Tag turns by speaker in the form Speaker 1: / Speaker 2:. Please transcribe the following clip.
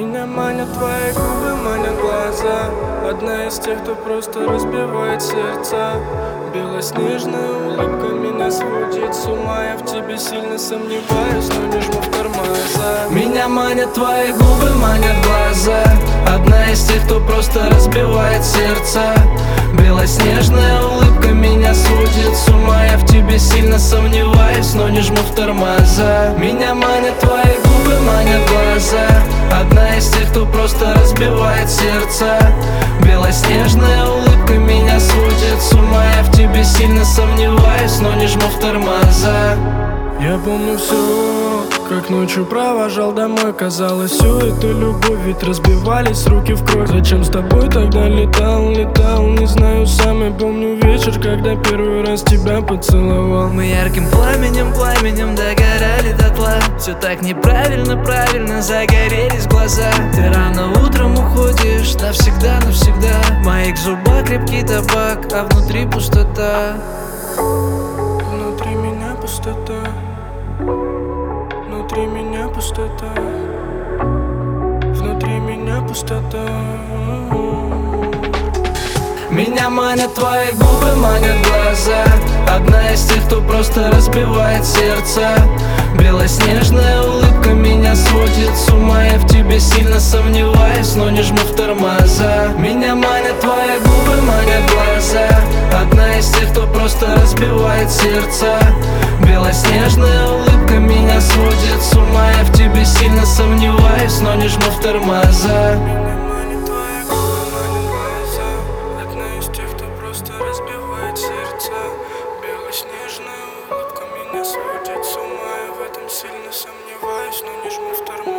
Speaker 1: Меня манят твои губы, манят глаза. Одна из тех, кто просто разбивает сердца. Белоснежная улыбка меня сводит с ума. Я в тебе сильно сомневаюсь, но не жму в тормоза. Меня манят твои губы, манят глаза. Одна из тех, кто просто разбивает сердца. Белоснежная улыбка меня сводит с ума. Я в тебе сильно сомневаюсь, но не жму в тормоза. Меня манят твои губы, манят глаза. Одна из тех, кто просто разбивает сердце. Белоснежная улыбка меня сводит с ума. Я в тебе сильно сомневаюсь, но не жму в тормоза. Я помню все, как ночью провожал домой. Казалось, всю эту любовь, ведь разбивались руки в кровь. Зачем с тобой тогда летал, не знаю сам. Я помню вечер, когда первый раз тебя поцеловал.
Speaker 2: Мы ярким пламенем догорали дотла. Все так неправильно, загорелись глаза. Ты рано утром уходишь навсегда. В моих зубах крепкий табак, а внутри пустота.
Speaker 1: Внутри меня пустота. Внутри меня пустота. Внутри меня пустота. Меня манят твои губы, манят глаза. Одна из тех, кто просто разбивает сердце. Белоснежная улыбка меня сводит с ума. Я в тебе сильно сомневаюсь, но не жму в тормоза. Меня манят твои губы, манят глаза. Одна из тех, кто просто разбивает сердце. Белоснежная улыбка меня сводит с ума. Я в тебе сильно сомневаюсь, но не жму в тормоза. Белоснежная улыбка меня сводит с ума. Я в этом сильно сомневаюсь, но не жму в тормоза.